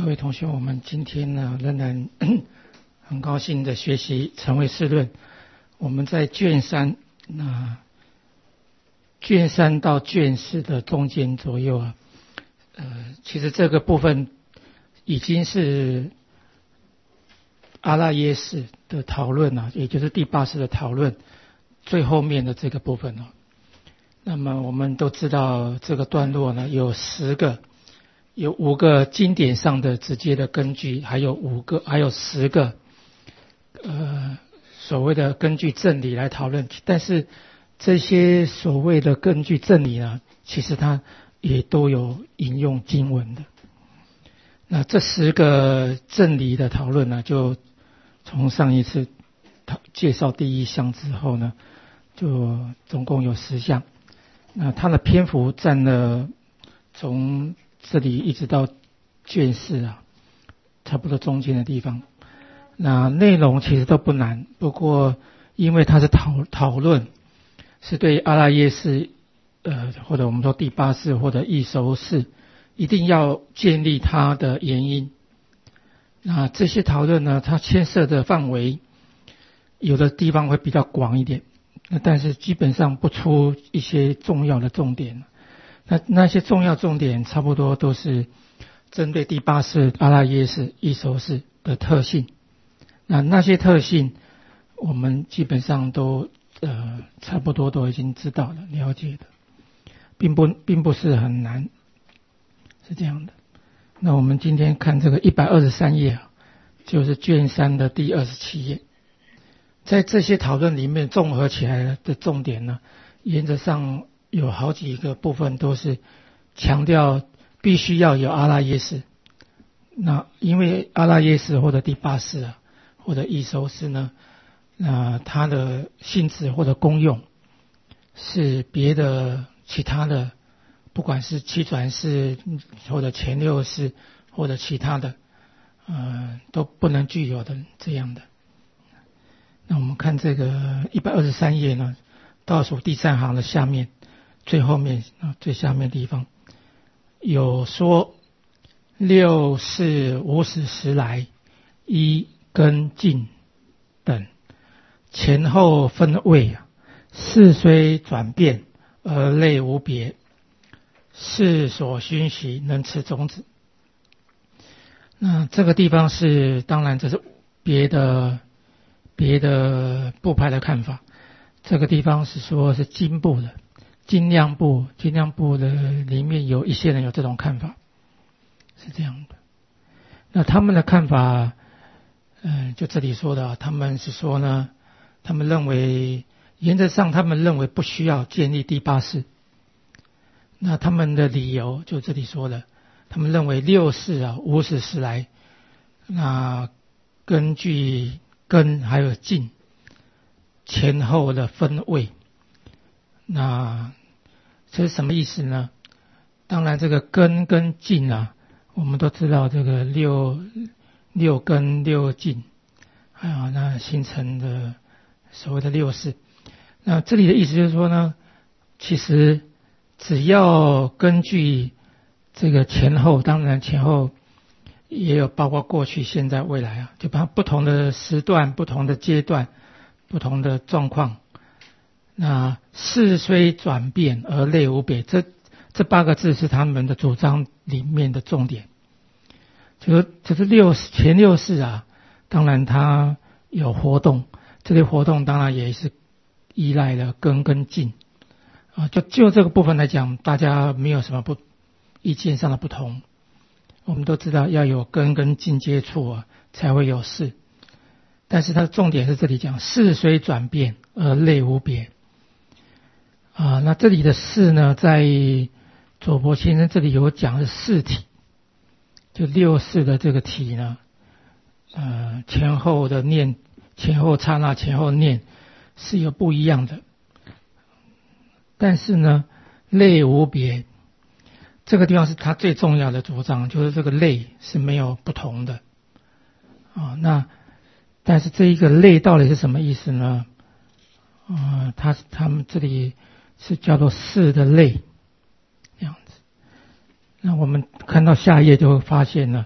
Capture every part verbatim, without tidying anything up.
各位同学，我们今天呢仍然很高兴的学习成为世论。我们在卷三，那卷三到卷四的中间左右啊，呃，其实这个部分已经是阿拉耶识的讨论啊，也就是第八识的讨论最后面的这个部分啊。那么我们都知道这个段落呢有十个。有五个经典上的直接的根据，还有五个，还有十个，呃，所谓的根据正理来讨论。但是这些所谓的根据正理呢，其实它也都有引用经文的。那这十个正理的讨论呢，就从上一次介绍第一项之后呢，就总共有十项。那它的篇幅占了从这里一直到卷四啊，差不多中间的地方。那内容其实都不难，不过因为它是讨讨论，是对阿拉耶识，呃，或者我们说第八识或者异熟识，一定要建立它的原因。那这些讨论呢，它牵涉的范围，有的地方会比较广一点，那但是基本上不出一些重要的重点。那那些重要重点差不多都是针对第八识、阿拉耶识、异熟识的特性。那那些特性，我们基本上都呃差不多都已经知道了、了解的，并不并不是很难，是这样的。那我们今天看这个一百二十三页啊，就是卷三的第二十七页。在这些讨论里面，综合起来的重点呢，原则上有好几个部分都是强调必须要有阿拉耶识。那因为阿拉耶识或者第八识啊，或者异熟识呢，那它的性质或者功用是别的其他的，不管是七转识或者前六识或者其他的，呃，都不能具有的这样的。那我们看这个一百二十三页呢，倒数第三行的下面。最后面啊，最下面的地方有说六识无始时来依根境等前后分位啊，事虽转变而类无别，事所熏习能持种子。那这个地方是当然这是别的别的部派的看法，这个地方是说是经部的。精量部，精量部的里面有一些人有这种看法，是这样的。那他们的看法，嗯、呃，就这里说的，他们是说呢，他们认为原则上他们认为不需要建立第八识。那他们的理由就这里说的，他们认为六识啊无始时来，那根据根还有境前后的分位。那这是什么意思呢？当然这个根跟境啊，我们都知道这个六六根六境啊，那形成的所谓的六识。那这里的意思就是说呢，其实只要根据这个前后，当然前后也有包括过去、现在、未来啊，就把不同的时段、不同的阶段、不同的状况。那事虽转变而类无别，这这八个字是他们的主张里面的重点。就是就是六前六识啊，当然它有活动，这些活动当然也是依赖了根跟境啊。就就这个部分来讲，大家没有什么不意见上的不同。我们都知道要有根跟境接触啊，才会有事。但是它的重点是这里讲事虽转变而类无别。啊，那这里的事呢，在左伯先生这里有讲是事体，就六识的这个体呢，呃，前后的念，前后刹那，前后念是有不一样的，但是呢，类无别，这个地方是他最重要的主张，就是这个类是没有不同的啊。那但是这一个类到底是什么意思呢？啊、呃，他他们这里是叫做事的类，这样子。那我们看到下一页就会发现呢，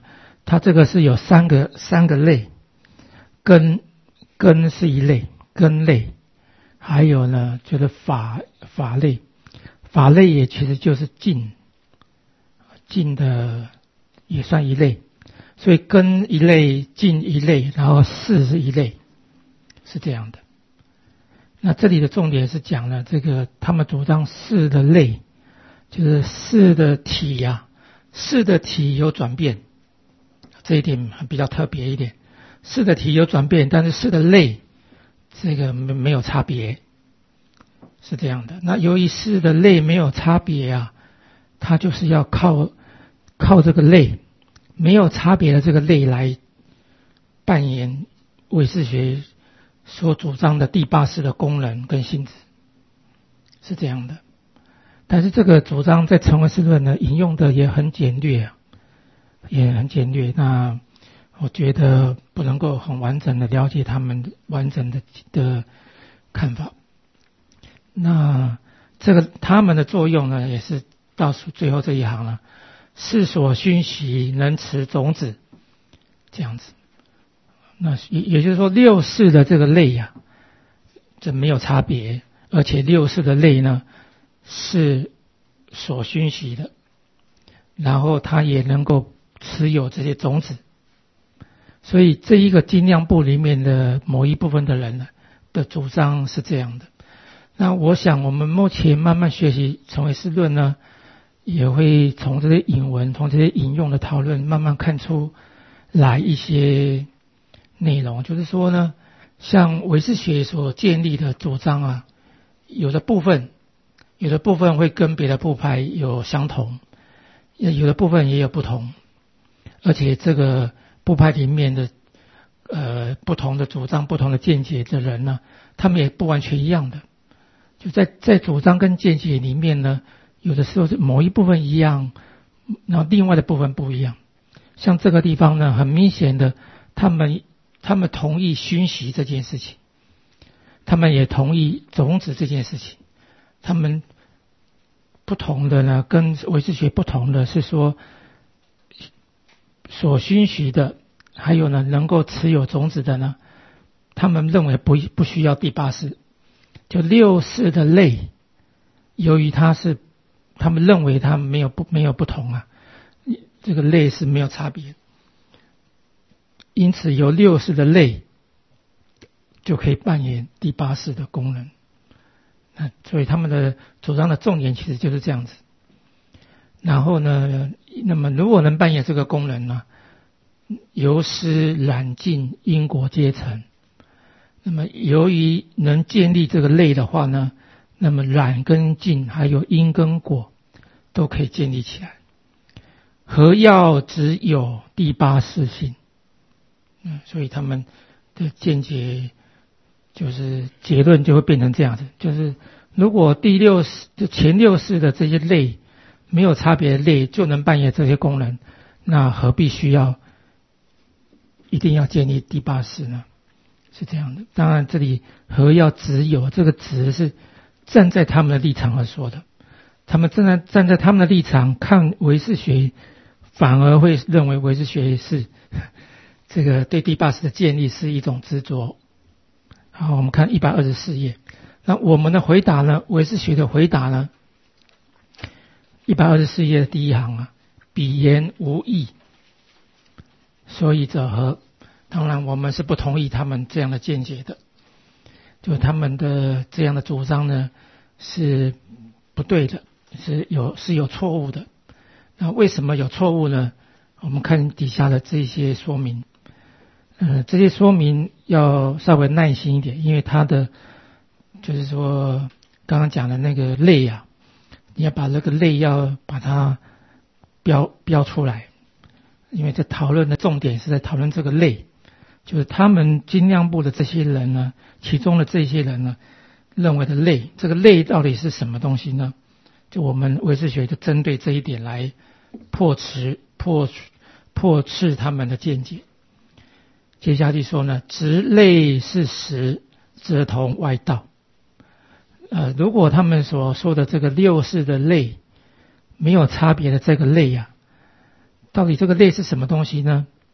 它这个是有三个三个类，根根是一类，根类，还有呢就是法法类，法类也其实就是境，境的也算一类，所以根一类，境一类，然后事是一类，是这样的。那这里的重点是讲了这个他们主张事的类，就是事的体呀、啊，事的体有转变，这一点比较特别一点。事的体有转变，但是事的类这个没没有差别，是这样的。那由于事的类没有差别啊，它就是要靠靠这个类没有差别的这个类来扮演唯识学所主张的第八识的功能跟性质，是这样的。但是这个主张在成唯识论呢引用的也很简略啊，也很简略。那我觉得不能够很完整的了解他们完整的的看法。那这个他们的作用呢，也是倒数最后这一行了，事所熏习能持种子，这样子。那也也就是说，六识的这个类呀、啊，这没有差别，而且六识的类呢是所熏习的，然后它也能够持有这些种子，所以这一个精量部里面的某一部分的人呢的主张是这样的。那我想我们目前慢慢学习成唯识论呢，也会从这些引文，从这些引用的讨论，慢慢看出来一些内容。就是说呢，像唯识学所建立的主张啊，有的部分有的部分会跟别的部派有相同，有的部分也有不同，而且这个部派里面的呃不同的主张、不同的见解的人呢，他们也不完全一样的。就在在主张跟见解里面呢，有的时候是某一部分一样，然后另外的部分不一样。像这个地方呢，很明显的，他们他们同意熏习这件事情，他们也同意种子这件事情。他们不同的呢，跟唯识学不同的是说，所熏习的，还有呢能够持有种子的呢，他们认为不不需要第八识。就六识的类，由于它是他们认为它没有不没有不同啊，这个类是没有差别，因此由六识的类就可以扮演第八识的功能。那所以他们的主张的重点其实就是这样子。然后呢，那么如果能扮演这个功能呢，由师染净因果皆成。那么由于能建立这个类的话呢，那么染跟净还有因跟果都可以建立起来。何要只有第八识性？嗯，所以他们的见解就是结论就会变成这样子，就是如果第六识就前六识的这些类没有差别的类就能扮演这些功能，那何必需要一定要建立第八识呢？是这样的。当然这里何要只有，这个只是站在他们的立场而说的，他们站在站在他们的立场看唯识学，反而会认为唯识学是这个对第八识的建立是一种执着。好，我们看一百二十四页。那我们的回答呢，唯识学的回答呢，一百二十四页的第一行啊，彼言无义，所以者何？当然我们是不同意他们这样的见解的，就他们的这样的主张呢是不对的，是有是有错误的。那为什么有错误呢？我们看底下的这些说明，呃，这些说明要稍微耐心一点，因为它的就是说刚刚讲的那个类啊，你要把那个类要把它标标出来，因为这讨论的重点是在讨论这个类。就是他们精量部的这些人呢，其中的这些人呢，认为的类，这个类到底是什么东西呢？就我们唯识学就针对这一点来破斥破破斥他们的见解。接下去说呢，执类是实，则同外道。呃，如果他们所说的这个六识的类没有差别的这个类啊，到底这个类是什么东西呢？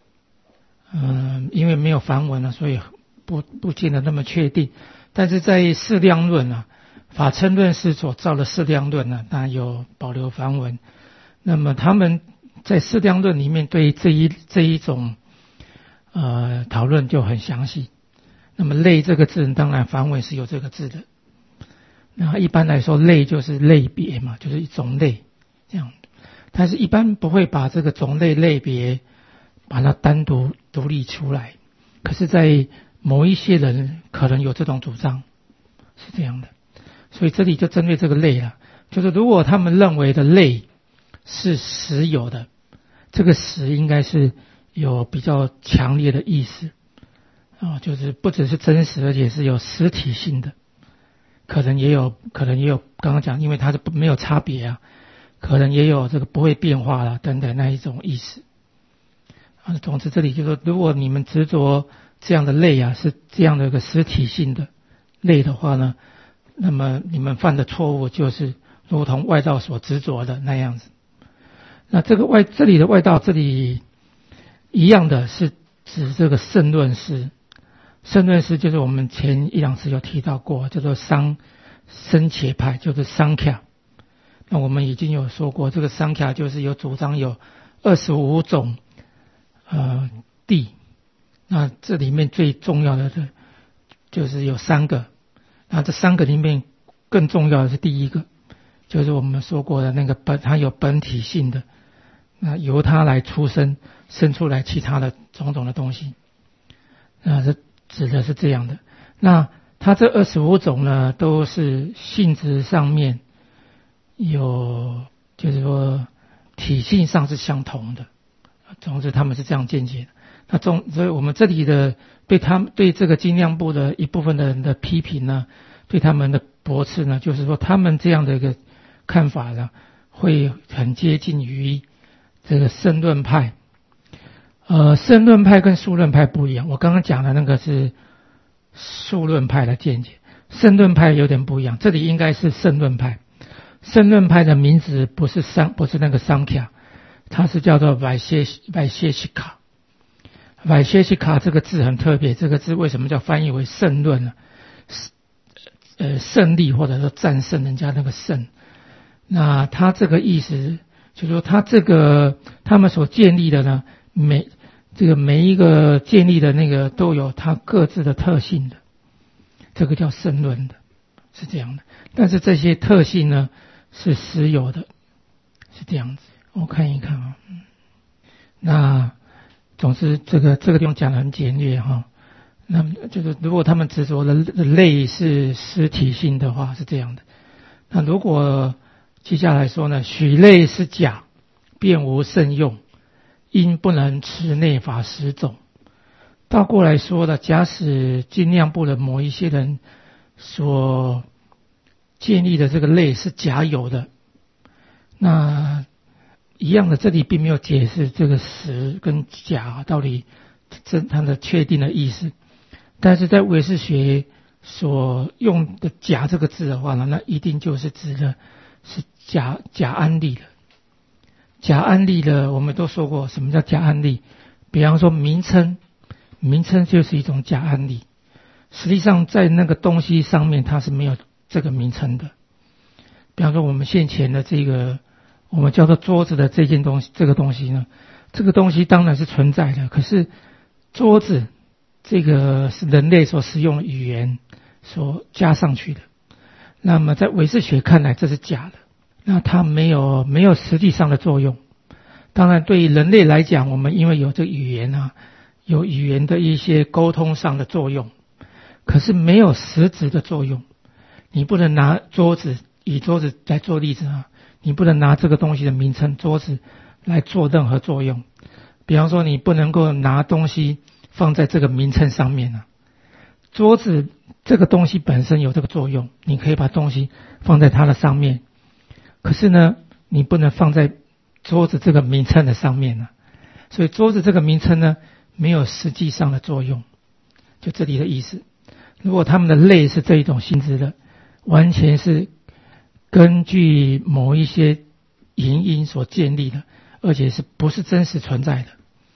嗯、呃，因为没有梵文啊，所以不不见得那么确定。但是在释量论啊，法称论师所造的释量论呢、啊，当然有保留梵文。那么他们在释量论里面对这一这一种呃讨论就很详细。那么类这个字，当然梵文是有这个字的。那一般来说，类就是类别嘛，就是一种类这样。但是一般不会把这个种类类别把它单独独立出来。可是，在某一些人可能有这种主张，是这样的。所以这里就针对这个类了，就是如果他们认为的类是实有的，这个实应该是有比较强烈的意思啊、哦，就是不只是真实，而且是有实体性的，可能也有，可能也有刚刚讲，因为它是没有差别啊，可能也有这个不会变化啦等等那一种意思啊。总之这里就说，如果你们执着这样的类啊，是这样的一个实体性的类的话呢，那么你们犯的错误就是如同外道所执着的那样子。那这个外这里的外道，这里一样的是指这个圣论师。圣论师就是我们前一两次有提到过，叫做桑僧伽派，就是桑卡。那我们已经有说过，这个桑卡就是有主张有二十五种呃地。那这里面最重要的就是有三个，那这三个里面更重要的是第一个，就是我们说过的那个本，它有本体性的，那由它来出生，生出来其他的种种的东西，那这指的是这样的。那它这二十五种呢，都是性质上面有，就是说体性上是相同的，总之他们是这样见解的。那总所以我们这里的对他们对这个精量部的一部分的人的批评呢，对他们的驳斥呢，就是说他们这样的一个看法呢，会很接近于这个圣论派。呃，圣论派跟数论派不一样，我刚刚讲的那个是数论派的见解，圣论派有点不一样，这里应该是圣论派。圣论派的名字不是桑，不是那个桑卡，它是叫做外谢外谢西卡。外谢西卡这个字很特别，这个字为什么叫翻译为圣论呢？呃，胜利或者说战胜人家那个胜。那他这个意思就是说，他这个他们所建立的呢，每这个每一个建立的那个都有它各自的特性的，这个叫圣论的，是这样的。但是这些特性呢是实有的，是这样子。我看一看啊，那总之这个这个地方讲得很简略哈。那么就是如果他们执着的类是实体性的话，是这样的。那如果接下来说呢，许类是假，便无甚用，因不能持内法十种。倒过来说的，假使精量部的某一些人所建立的这个类是假有的，那一样的，这里并没有解释这个实跟假到底这它的确定的意思。但是在唯识学所用的假这个字的话呢，那一定就是指的是假假案例的。假案例的我们都说过，什么叫假案例？比方说名称，名称就是一种假案例。实际上在那个东西上面它是没有这个名称的。比方说我们现前的这个我们叫做桌子的这件东西，这个东西呢，这个东西当然是存在的，可是桌子这个是人类所使用的语言所加上去的。那么在唯识学看来这是假的，那它没有没有实际上的作用。当然对于人类来讲，我们因为有这个语言啊，有语言的一些沟通上的作用，可是没有实质的作用。你不能拿桌子，以桌子来做例子啊，你不能拿这个东西的名称桌子来做任何作用。比方说你不能够拿东西放在这个名称上面啊，桌子这个东西本身有这个作用，你可以把东西放在它的上面，可是呢你不能放在桌子这个名称的上面啊，所以桌子这个名称呢没有实际上的作用，就这里的意思。如果他们的类是这一种性质的，完全是根据某一些原因所建立的，而且是不是真实存在的，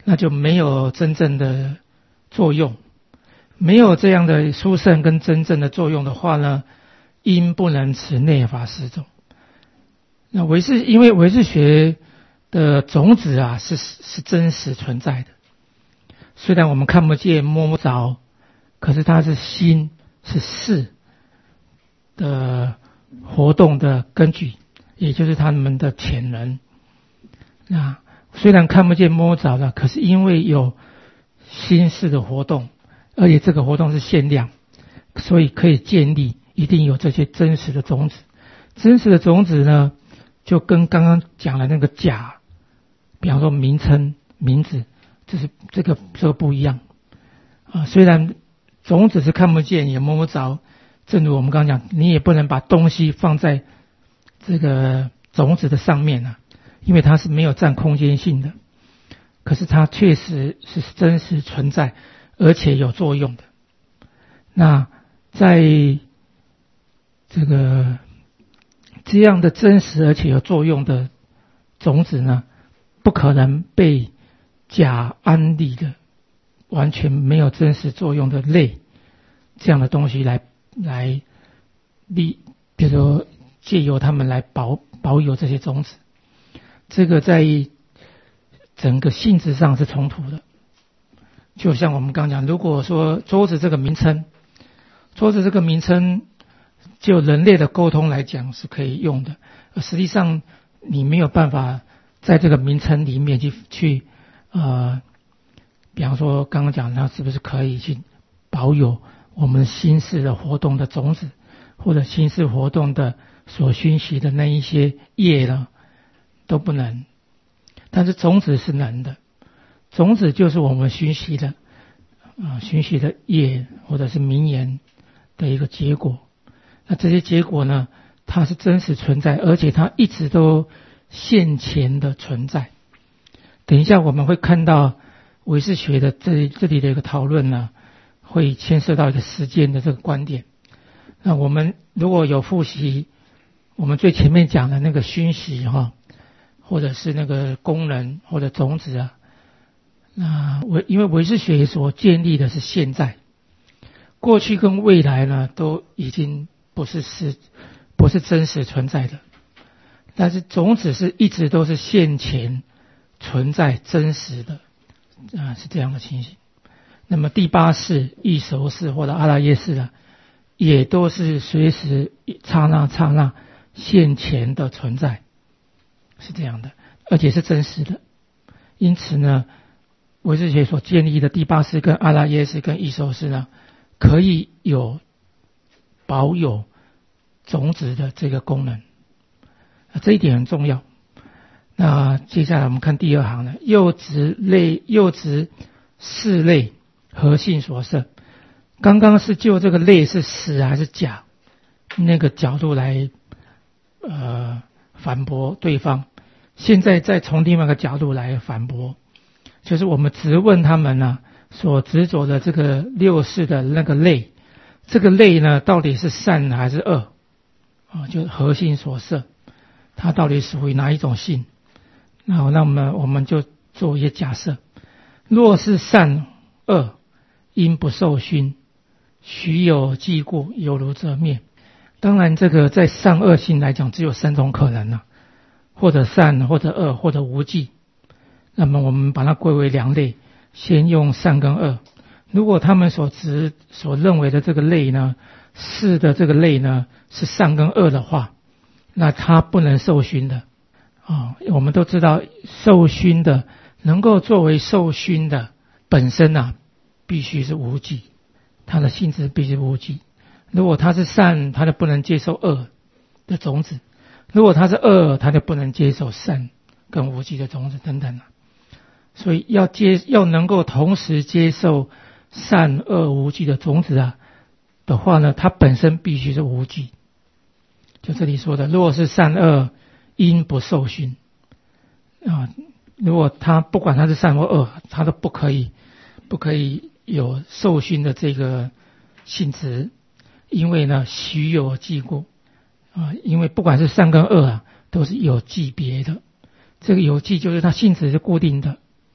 那就没有真正的作用。没有这样的殊胜跟真正的作用的话呢，因不能持内法四种。那唯识，因为唯识学的种子啊是是真实存在的，虽然我们看不见摸不着，可是它是心是事的活动的根据，也就是他们的潜能。那虽然看不见摸不着的，可是因为有心事的活动，而且这个活动是限量，所以可以建立一定有这些真实的种子。真实的种子呢，就跟刚刚讲的那个假，比方说名称、名字，这是这个这个不一样啊。虽然种子是看不见也摸不着，正如我们刚刚讲，你也不能把东西放在这个种子的上面啊，因为它是没有占空间性的。可是它确实是真实存在，而且有作用的。那在这个这样的真实而且有作用的种子呢，不可能被假安立的完全没有真实作用的类这样的东西来来立，比如说借由他们来保保有这些种子，这个在整个性质上是冲突的。就像我们刚讲，如果说桌子这个名称，桌子这个名称就人类的沟通来讲是可以用的，而实际上你没有办法在这个名称里面去去呃，比方说刚刚讲它是不是可以去保有我们心事的活动的种子，或者心事活动的所熏习的那一些业呢，都不能。但是种子是能的，种子就是我们熏习的啊、呃、熏习的业或者是名言的一个结果。那这些结果呢，它是真实存在，而且它一直都现前的存在。等一下我们会看到唯识学的这这里的一个讨论呢，会牵涉到一个时间的这个观点。那我们如果有复习我们最前面讲的那个熏习哈，或者是那个功能或者种子啊，那唯因为唯识学所建立的是现在，过去跟未来呢都已经不是是不是真实存在的，但是种子是一直都是现前存在真实的啊，是这样的情形。那么第八识、异熟识或者阿拉耶识啊，也都是随时刹那刹那现前的存在，是这样的，而且是真实的。因此呢，唯识学所建立的第八识跟阿拉耶识跟异熟识呢，可以有保有种子的这个功能，这一点很重要。那接下来我们看第二行呢，又执类又执四类何性所摄。刚刚是就这个类是实还是假那个角度来呃反驳对方，现在再从另外一个角度来反驳，就是我们直问他们呢、啊、所执着的这个六识的那个类，这个类呢到底是善还是恶啊？就何性所摄，它到底属于哪一种性？那那么我们就做一些假设，若是善恶，因不受熏，许有记故，有如遮面。当然这个在善恶性来讲只有三种可能啊，或者善或者恶或者无记。那么我们把它归为两类，先用善跟恶。如果他们所执所认为的这个类呢，是的这个类呢是善跟恶的话，那它不能受熏的啊、哦。我们都知道受熏的，能够作为受熏的本身啊必须是无记，它的性质必须无记。如果它是善，它就不能接受恶的种子；如果它是恶，它就不能接受善跟无记的种子等等啊。所以要接要能够同时接受善恶无记的种子啊的话呢，它本身必须是无记。就这里说的，如果是善恶因不受熏啊，如果它不管它是善或恶，它都不可以不可以有受熏的这个性质，因为呢许有记故啊，因为不管是善跟恶啊，都是有记别的。这个有记就是它性质是固定的，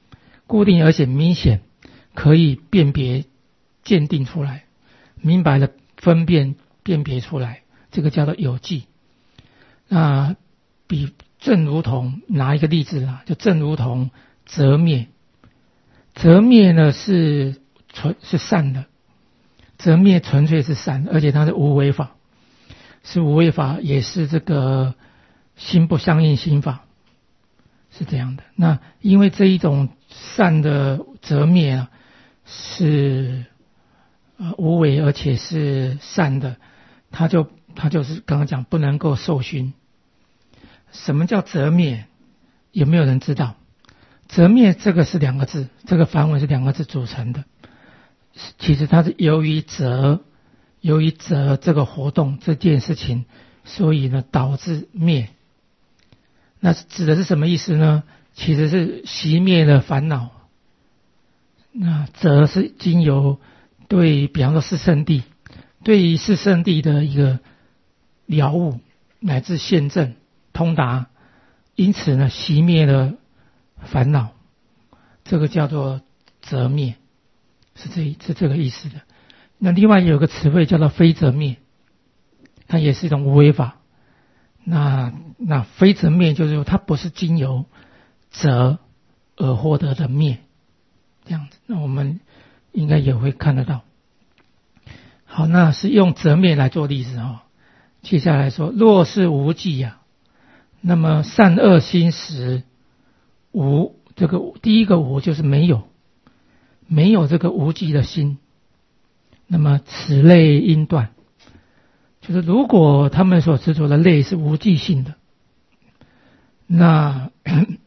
固定而且明显，可以辨别鉴定出来，明白的分辨辨别出来，这个叫做有记。那比正如同拿一个例子啦，就正如同则灭，则灭呢是纯是善的，则灭纯粹是善的，而且它是无为法，是无为法，也是这个心不相应心法，是这样的。那因为这一种善的则灭啊，是呃无为而且是善的，它就它就是刚刚讲不能够受熏。什么叫则灭？有没有人知道？则灭这个是两个字，这个梵文是两个字组成的。其实它是由于则，由于则这个活动这件事情，所以呢导致灭。那指的是什么意思呢？其实是熄灭了烦恼。那则是经由对，比方说四圣谛，对于四圣谛的一个了悟乃至现证通达，因此呢熄灭了烦恼，这个叫做则灭，是这是这个意思的。那另外有个词汇叫做非则灭，它也是一种无为法。那那非则灭就是说它不是经由则而获得的灭，这样子。那我们应该也会看得到。好，那是用则灭来做例子哦。接下来说，若是无记呀、啊，那么善恶心识无，这个第一个无就是没有，没有这个无记的心，那么此类应断。就是如果他们所执着的类是无记性的，那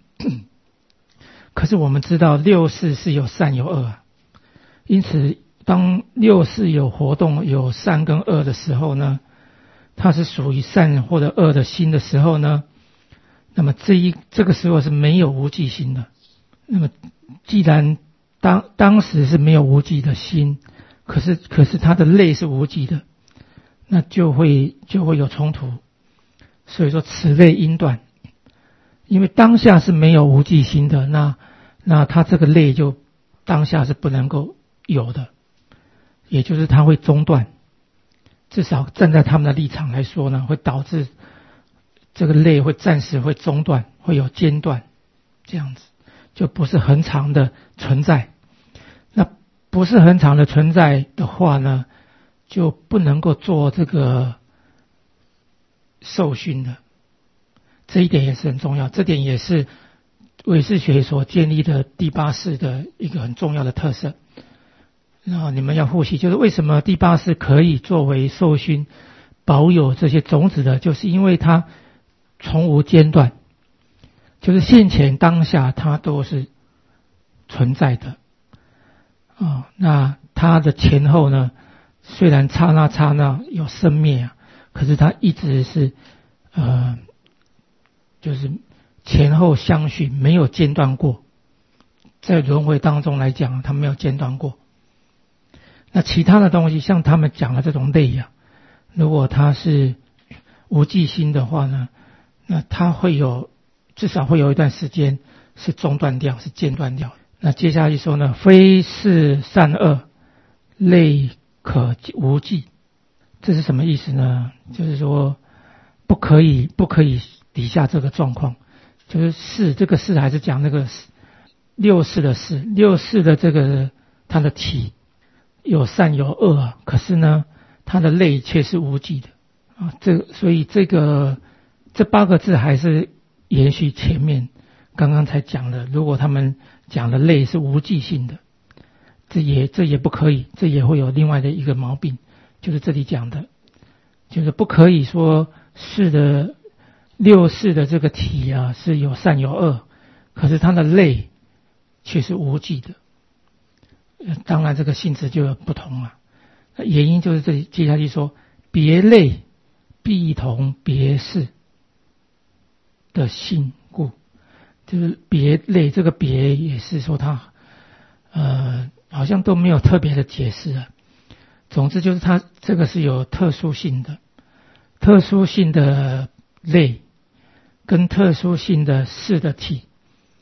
可是我们知道六识是有善有恶啊，因此当六识有活动有善跟恶的时候呢，它是属于善或者恶的心的时候呢，那么这一这个时候是没有无记心的。那么既然当当时是没有无记的心，可是可是它的类是无记的，那就会就会有冲突。所以说此类应断，因为当下是没有无记心的，那那它这个类就当下是不能够有的，也就是它会中断。至少站在他们的立场来说呢，会导致这个类会暂时会中断，会有间断，这样子就不是很长的存在。那不是很长的存在的话呢，就不能够做这个受熏的。这一点也是很重要，这点也是唯识学所建立的第八识的一个很重要的特色。那你们要复习，就是为什么第八识可以作为受熏保有这些种子的，就是因为它从无间断，就是现前当下它都是存在的啊、哦。那它的前后呢，虽然刹那刹那有生灭啊，可是它一直是呃，就是前后相续，没有间断过。在轮回当中来讲，它没有间断过。那其他的东西，像他们讲的这种类啊，如果它是无记心的话呢，那它会有至少会有一段时间是中断掉，是间断掉。那接下来说呢，非是善恶类可无记，这是什么意思呢？就是说不可以不可以底下这个状况，就是是这个是还是讲那个六识的识，六识的这个它的体有善有恶啊，可是呢它的类却是无记的啊。这所以这个这八个字还是延续前面刚刚才讲的，如果他们讲的类是无记性的，这也这也不可以，这也会有另外的一个毛病，就是这里讲的，就是不可以说是的六识的这个体啊是有善有恶，可是它的类却是无记的。当然这个性质就有不同了，原因就是这里接下去说别类必同别识的性故，就是别类，这个别也是说它呃好像都没有特别的解释啊。总之就是它这个是有特殊性的，特殊性的类跟特殊性的识的体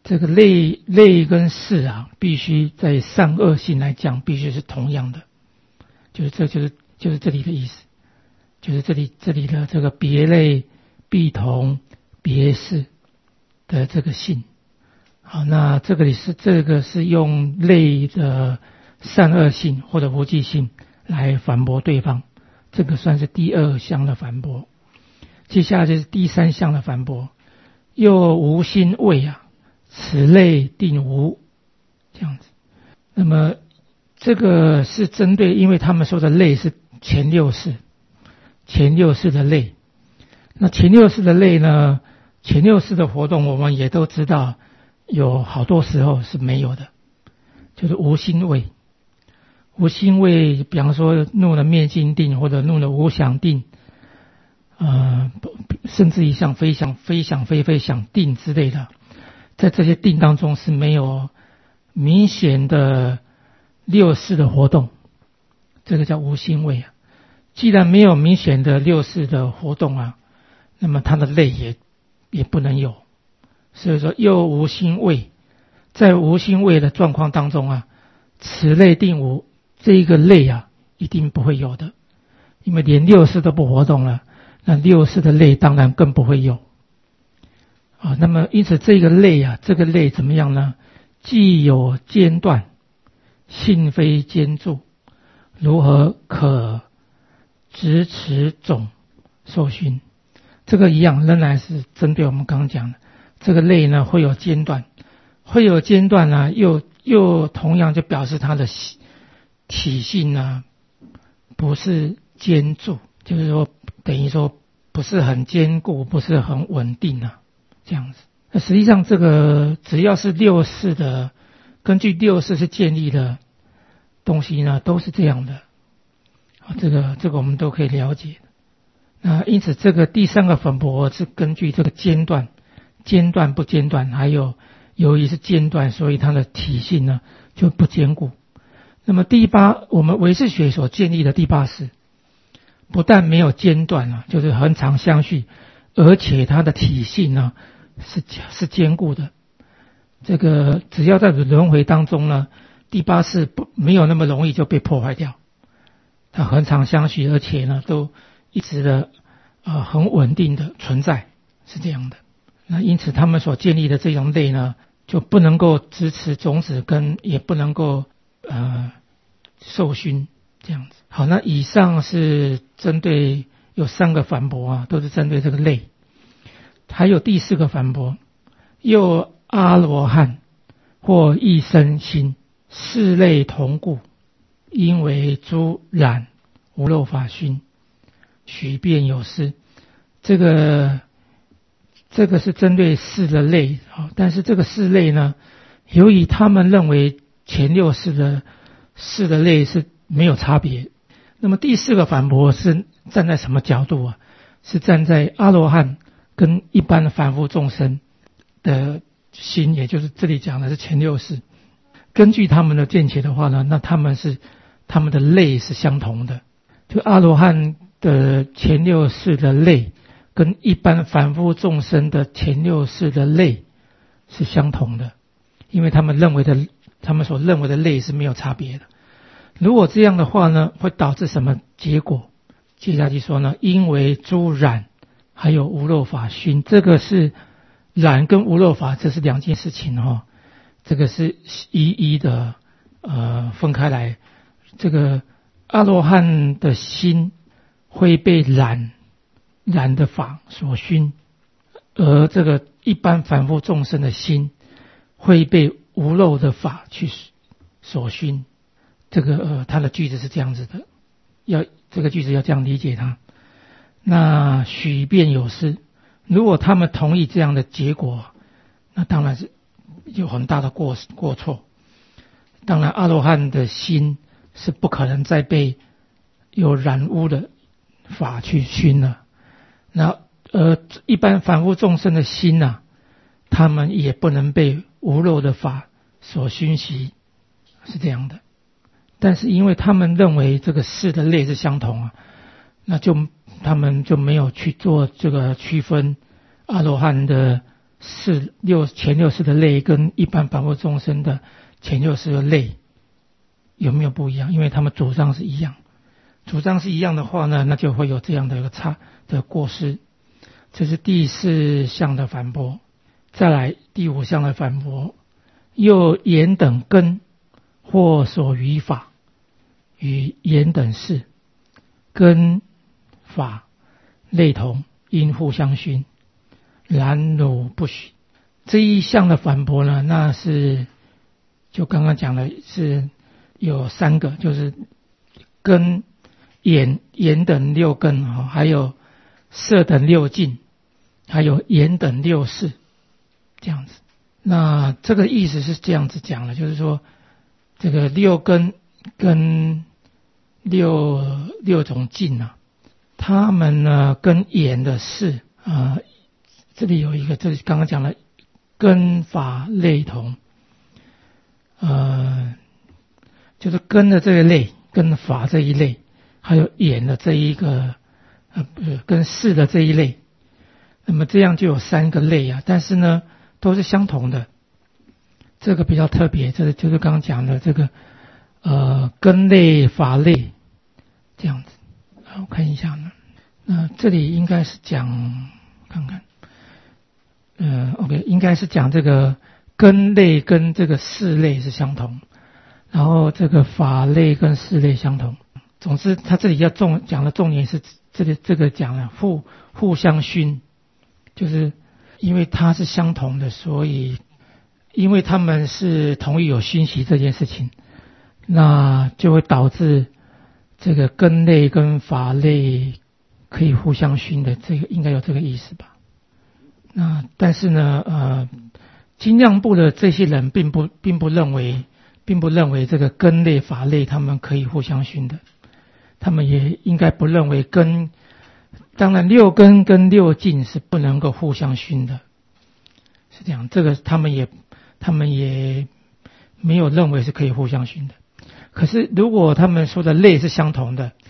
这个类类跟事啊，必须在善恶性来讲，必须是同样的，就是这就是就是这里的意思，就是这里这里的这个别类必同别事的这个性。好，那这个里是这个是用类的善恶性或者无记性来反驳对方，这个算是第二项的反驳。接下来就是第三项的反驳，又无心谓啊，此类定无，这样子。那么这个是针对，因为他们说的类是前六世，前六世的类。那前六世的类呢，前六世的活动我们也都知道，有好多时候是没有的，就是无心谓。无心谓，比方说怒了灭尽定，或者怒了无想定，呃，甚至于像非想非想非非想定之类的，在这些定当中是没有明显的六识的活动，这个叫无心谓啊。既然没有明显的六识的活动啊，那么它的类也也不能有。所以说又无心谓，在无心谓的状况当中啊，此类定无，这一个类啊一定不会有的，因为连六识都不活动了，那六识的类当然更不会有啊。那么因此这个类啊，这个类怎么样呢？既有间断，性非兼著，如何可执持种受熏？这个一样仍然是针对我们刚刚讲的这个类呢，会有间断，会有间断呢，又又同样就表示它的体性呢不是坚固，就是说等于说不是很坚固，不是很稳定啊，这样子。那实际上这个只要是六识的，根据六识是建立的东西呢，都是这样的啊，这个这个我们都可以了解。那因此这个第三个反驳是根据这个间断。间断不间断，还有由于是间断，所以它的体性呢就不坚固。那么第八，我们唯识学所建立的第八识，不但没有间断啊，就是恒常相续，而且它的体性呢是是坚固的。这个只要在轮回当中呢，第八识不没有那么容易就被破坏掉，它恒常相续，而且呢都一直的呃很稳定的存在，是这样的。那因此他们所建立的这种类呢，就不能够支持种子根，也不能够呃受熏，这样子。好，那以上是针对有三个反驳啊，都是针对这个类。还有第四个反驳，又阿罗汉或一身心，四类同故，因为诸染无漏法熏，许辩有失。这个这个是针对四的类啊，但是这个四类呢，由于他们认为前六识的四的类是没有差别，那么第四个反驳是站在什么角度啊？是站在阿罗汉跟一般的凡夫众生的心，也就是这里讲的是前六识。根据他们的见解的话呢，那他们是他们的类是相同的，就阿罗汉的前六识的类跟一般凡夫众生的前六识的类是相同的，因为他们认为的，他们所认为的类是没有差别的。如果这样的话呢，会导致什么结果？接下去说呢，因为诸染还有无漏法熏，这个是染跟无漏法，这是两件事情哈、哦，这个是一一的呃分开来。这个阿罗汉的心会被染染的法所熏，而这个一般凡夫众生的心会被无漏的法去所熏。这个呃，他的句子是这样子的，要这个句子要这样理解它。那许辩有失，如果他们同意这样的结果，那当然是有很大的过过错。当然，阿罗汉的心是不可能再被有染污的法去熏了。那呃，一般凡夫众生的心啊，他们也不能被无漏的法所熏习，是这样的。但是因为他们认为这个事的类是相同啊，那就他们就没有去做这个区分阿罗汉的四六前六世的类跟一般凡夫众生的前六世的类有没有不一样？因为他们主张是一样，主张是一样的话呢，那就会有这样的一个差的过失。这是第四项的反驳。再来第五项的反驳，又言等根或所于法与言等事根法类同，应互相熏，然汝不许。这一项的反驳呢，那是就刚刚讲的是有三个，就是根眼眼等六根，还有色等六境，还有眼等六事，这样子。那这个意思是这样子讲的，就是说这个六根跟六六种境啊，他们呢跟眼的事啊、呃，这里有一个，这里刚刚讲了根法类同，呃，就是根的这一类，跟法这一类，还有眼的这一个呃不是跟事的这一类，那么这样就有三个类啊，但是呢都是相同的。这个比较特别，这就是刚刚讲的这个呃根类法类这样子。好，我看一下呢，那这里应该是讲看看，呃 OK 应该是讲这个根类跟这个事类是相同，然后这个法类跟事类相同。总之他这里要重讲的重点是这里这个讲了互互相熏，就是因为它是相同的，所以因为他们是同意有熏习这件事情，那就会导致这个根类跟法类可以互相熏的，这个应该有这个意思吧。那但是呢呃精量部的这些人并不并不认为并不认为这个根类法类他们可以互相熏的，他们也应该不认为根，当然六根跟六境是不能够互相熏的，是这样，这个他们也他们也没有认为是可以互相熏的。可是如果他们说的类是相同的，